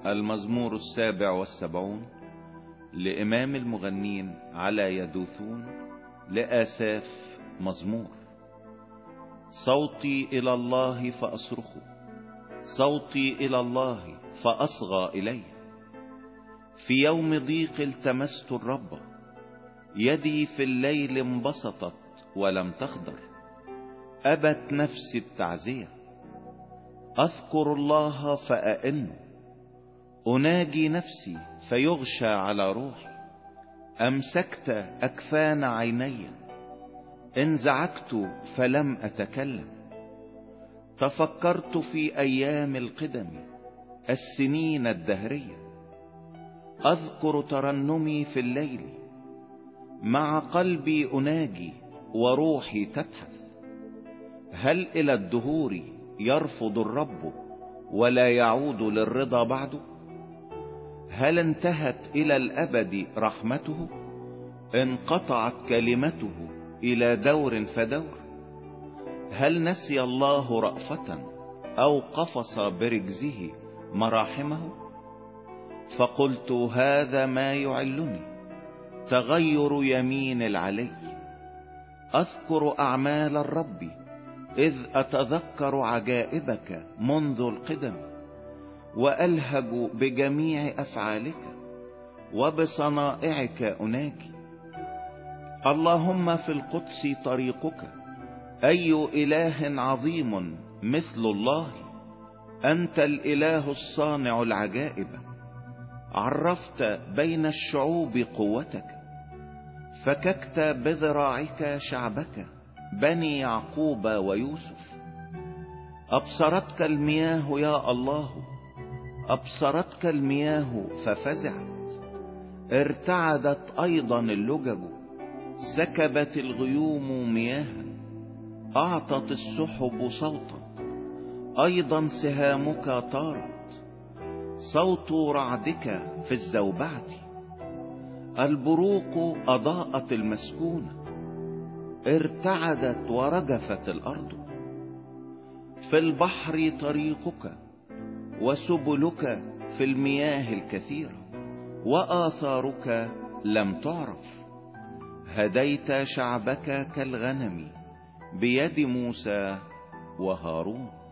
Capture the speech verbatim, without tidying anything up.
المزمور السابع والسبعون لإمام المغنين على يدوثون لآساف مزمور. صوتي إلى الله فأصرخ، صوتي إلى الله فأصغى إليه. في يوم ضيق التمست الرب، يدي في الليل انبسطت ولم تخضر. أبت نفسي التعزية، أذكر الله فأئن. أناجي نفسي فيغشى على روحي. أمسكت أكفان عيني، انزعجت فلم أتكلم. تفكرت في أيام القدم، السنين الدهرية. أذكر ترنمي في الليل، مع قلبي أناجي وروحي تبحث. هل إلى الدهور يرفض الرب ولا يعود للرضا بعده؟ هل انتهت إلى الأبد رحمته؟ انقطعت كلمته إلى دور فدور؟ هل نسي الله رأفة أو قفص برجزه مراحمه؟ فقلت هذا ما يعلني، تغير يمين العلي. أذكر أعمال الرب إذ أتذكر عجائبك منذ القدم، وألهج بجميع أفعالك وبصنائعك أناجي. اللهم في القدس طريقك، أي إله عظيم مثل الله. أنت الإله الصانع العجائب، عرفت بين الشعوب قوتك. فككت بذراعك شعبك بني يعقوب ويوسف. أبصرتك المياه يا الله، أبصرتك المياه ففزعت. ارتعدت أيضا اللجج، سكبت الغيوم مياها. أعطت السحب صوتا، أيضا سهامك طارت. صوت رعدك في الزوبعة، البروق أضاءت المسكونة. ارتعدت ورجفت الأرض. في البحر طريقك، وسبلك في المياه الكثيرة، وآثارك لم تعرف. هديت شعبك كالغنم بيد موسى وهارون.